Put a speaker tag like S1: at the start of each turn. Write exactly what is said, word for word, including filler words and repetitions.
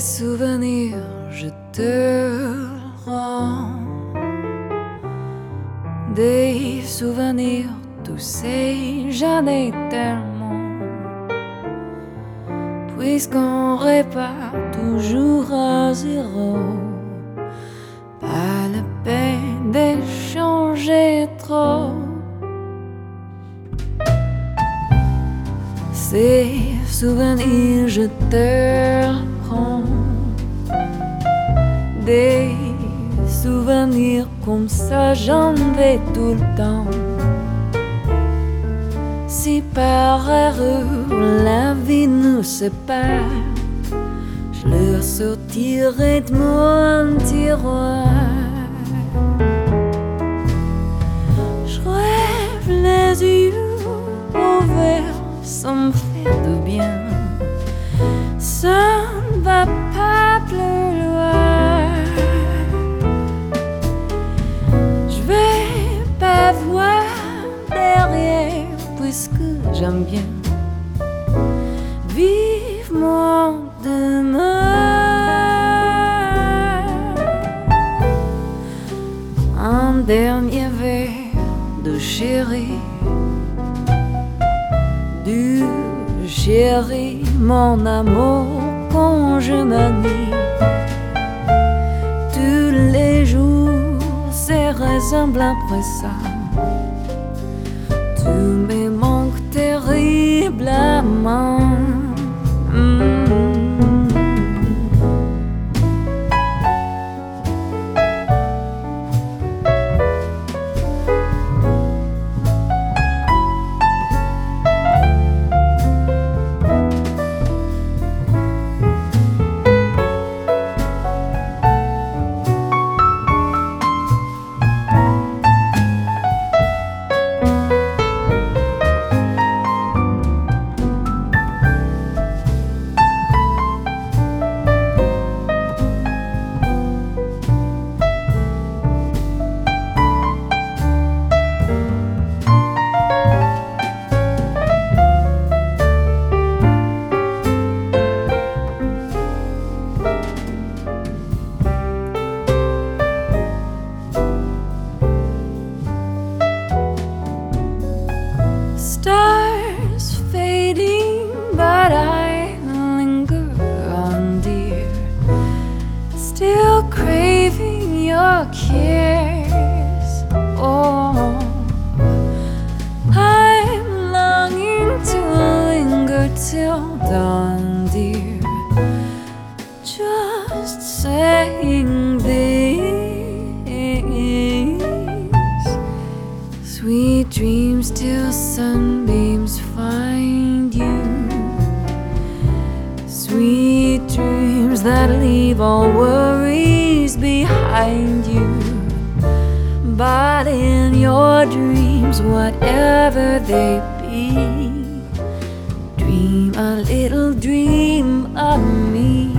S1: souvenirs, je te rends des souvenirs, tous ces j'en tellement. Puisqu'on répare toujours à zéro, pas la peine d'échanger trop. Ces souvenirs, je te rends des souvenirs comme ça, j'en vais tout le temps. Si par erreur la vie nous sépare, je le sortirai de mon tiroir. Je rêve les yeux ouverts sans me faire de bien. Ça ne va pas plus loin. Je vais pas voir derrière, puisque j'aime bien vivement demain. Un dernier verre de chéri, du chéri, mon amour, quand je m'ennuie. Tous les jours, c'est ressemble après ça. Tu me manques terriblement. Mm. Stars fading, but I linger on, dear, still craving your kiss. Oh, I'm longing to linger till dawn, dear, just saying this. Sweet dreams till sunbeams find you. Sweet dreams that leave all worries behind you. But in your dreams, whatever they be, dream a little dream of me.